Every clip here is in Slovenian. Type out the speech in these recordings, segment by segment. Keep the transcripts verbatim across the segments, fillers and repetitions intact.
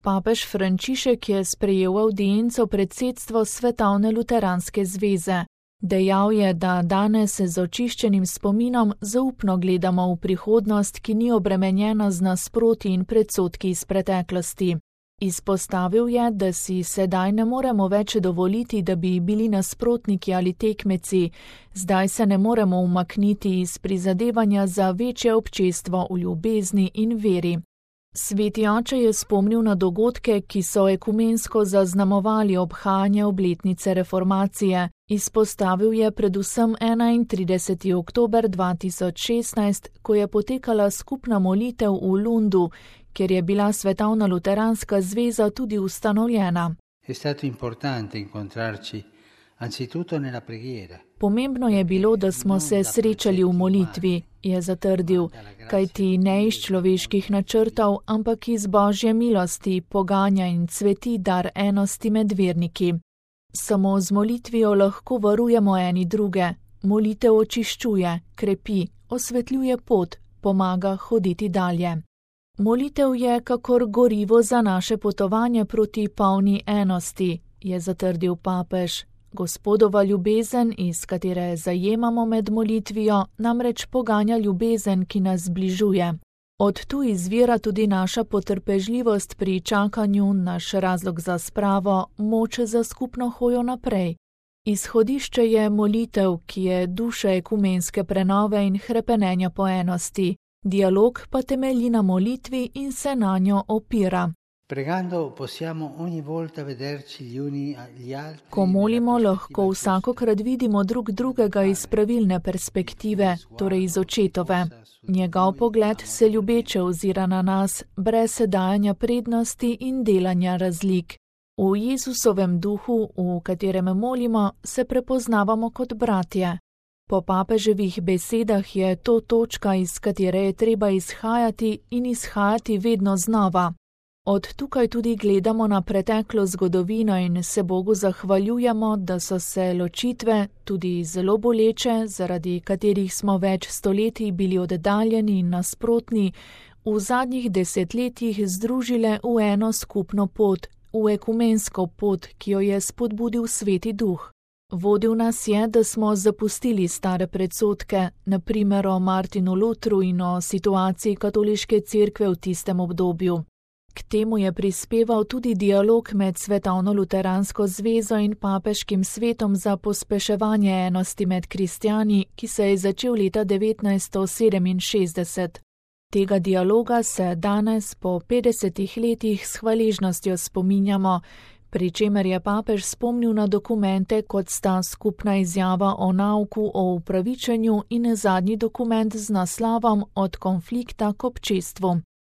Papež Frančišek je sprejel avdienco predsedstvo Svetovne luteranske zveze. Dejal je, da danes z očiščenim spominom zaupno gledamo v prihodnost, ki ni obremenjena z nasprotji in predsodki iz preteklosti. Izpostavil je, da si sedaj ne moremo več dovoliti, da bi bili nasprotniki ali tekmeci, zdaj se ne moremo umakniti iz prizadevanja za večje občestvo v ljubezni in veri. Sveti oče je spomnil na dogodke, ki so ekumensko zaznamovali obhajanje obletnice reformacije. Izpostavil je predvsem enaintrideseti oktober dva tisoč šestnajst, ko je potekala skupna molitev v Lundu, kjer je bila Svetovna luteranska zveza tudi ustanovljena. Pomembno je bilo, da smo se srečali v molitvi, je zatrdil, kajti ne iz človeških načrtov, ampak iz Božje milosti poganja in cveti dar enosti med verniki. Samo z molitvijo lahko varujemo eni druge, molitev očiščuje, krepi, osvetljuje pot, pomaga hoditi dalje. Molitev je kakor gorivo za naše potovanje proti polni enosti, je zatrdil papež. Gospodova ljubezen, iz katere zajemamo med molitvijo, namreč poganja ljubezen, ki nas zbližuje. Od tu izvira tudi naša potrpežljivost pri čakanju, naš razlog za spravo, moč za skupno hojo naprej. Izhodišče je molitev, ki je duša ekumenske prenove in hrepenenja po enosti. Dialog pa temelji na molitvi in se nanjo opira. Ko molimo, lahko vsakokrat vidimo drug drugega iz pravilne perspektive, torej iz očetove. Njegov pogled se ljubeče ozira na nas, brez dajanja prednosti in delanja razlik. V Jezusovem duhu, v katerem molimo, se prepoznavamo kot bratje. Po papeževih besedah je to točka, iz katere je treba izhajati in izhajati vedno znova. Od tukaj tudi gledamo na preteklo zgodovino in se Bogu zahvaljujemo, da so se ločitve, tudi zelo boleče, zaradi katerih smo več stoletij bili oddaljeni in nasprotni, v zadnjih desetletjih združile v eno skupno pot, v ekumensko pot, ki jo je spodbudil Sveti Duh. Vodil nas je, da smo zapustili stare predsodke, na primer o Martinu Lutru in o situaciji katoliške cerkve v tistem obdobju. K temu je prispeval tudi dialog med Svetovno luteransko zvezo in papeškim svetom za pospeševanje enosti med kristjani, ki se je začel leta devetnajststo sedeminšestdeset. Tega dialoga se danes po petdesetih letih s hvaležnostjo spominjamo, pri čemer je papež spomnil na dokumente, kot sta skupna izjava o nauku o upravičenju in zadnji dokument z naslovom Od konflikta k občestvu.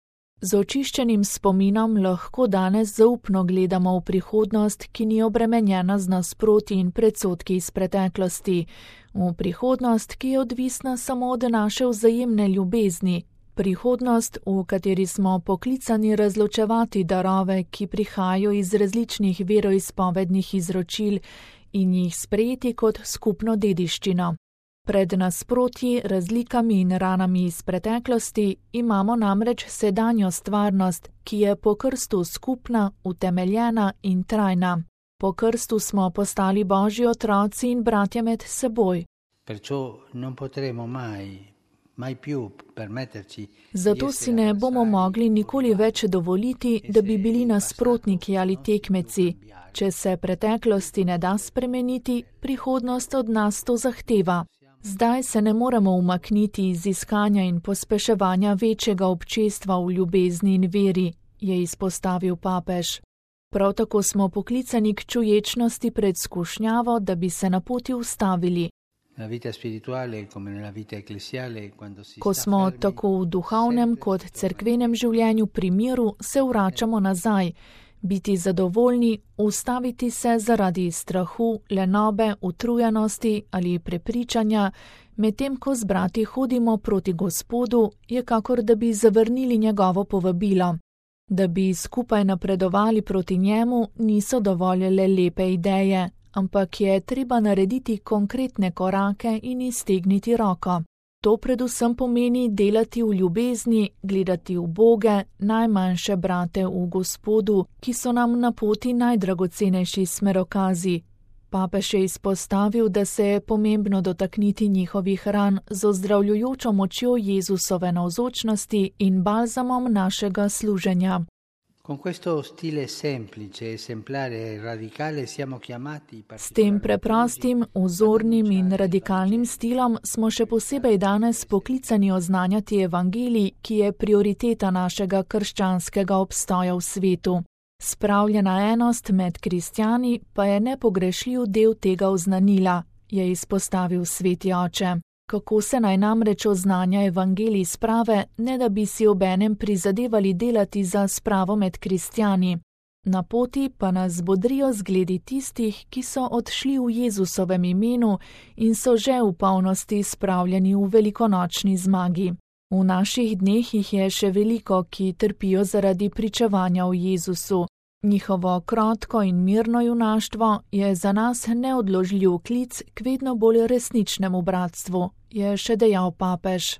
Z očiščenim spominom lahko danes zaupno gledamo v prihodnost, ki ni obremenjena z nasprotji in predsodki iz preteklosti, v prihodnost, ki je odvisna samo od naše vzajemne ljubezni, prihodnost, v kateri smo poklicani razločevati darove, ki prihajajo iz različnih veroizpovednih izročil in jih sprejeti kot skupno dediščino. Pred nasprotji, razlikami in ranami iz preteklosti imamo namreč sedanjo stvarnost, ki je po krstu skupna, utemeljena in trajna. Po krstu smo postali Božji otroci in bratje med seboj. Zato si ne bomo mogli nikoli več dovoliti, da bi bili nasprotniki ali tekmeci. Če se preteklosti ne da spremeniti, prihodnost od nas to zahteva. Zdaj se ne moremo umakniti iz iskanja in pospeševanja večjega občestva v ljubezni in veri, je izpostavil papež. Prav tako smo poklicani k čuječnosti pred skušnjavo, da bi se na poti ustavili. Ko smo tako v duhovnem kot cerkvenem življenju pri miru, se vračamo nazaj, biti zadovoljni, ustaviti se zaradi strahu, lenobe, utrujenosti ali prepričanja, medtem ko z brati hodimo proti Gospodu, je kakor da bi zavrnili njegovo povabilo. Da bi skupaj napredovali proti njemu, niso dovolj le lepe ideje, ampak je treba narediti konkretne korake in iztegniti roko. To predvsem pomeni delati v ljubezni, gledati v Boge, najmanjše brate v Gospodu, ki so nam na poti najdragocenejši smerokazi. Papež je izpostavil, da se je pomembno dotakniti njihovih ran z ozdravljujočo močjo Jezusove navzočnosti in balzamom našega služenja. S tem preprostim, vzornim in radikalnim stilom smo še posebej danes poklicani oznanjati evangelij, ki je prioriteta našega krščanskega obstoja v svetu. Spravljena enost med kristjani pa je nepogrešljiv del tega oznanila, je izpostavil sveti oče. Kako se naj namreč oznanja evangelij sprave, ne da bi si obenem prizadevali delati za spravo med kristjani. Na poti pa nas bodrijo zgledi tistih, ki so odšli v Jezusovem imenu in so že v polnosti spravljeni v velikonočni zmagi. V naših dneh jih je še veliko, ki trpijo zaradi pričevanja o Jezusu. Njihovo krotko in mirno junaštvo je za nas neodložljiv klic k vedno bolj resničnemu bratstvu, je še dejal papež.